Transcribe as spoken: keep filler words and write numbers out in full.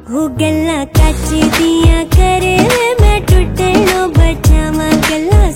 हो गल्ला कच दिया करे मैं टुटनो बचावा गल्ला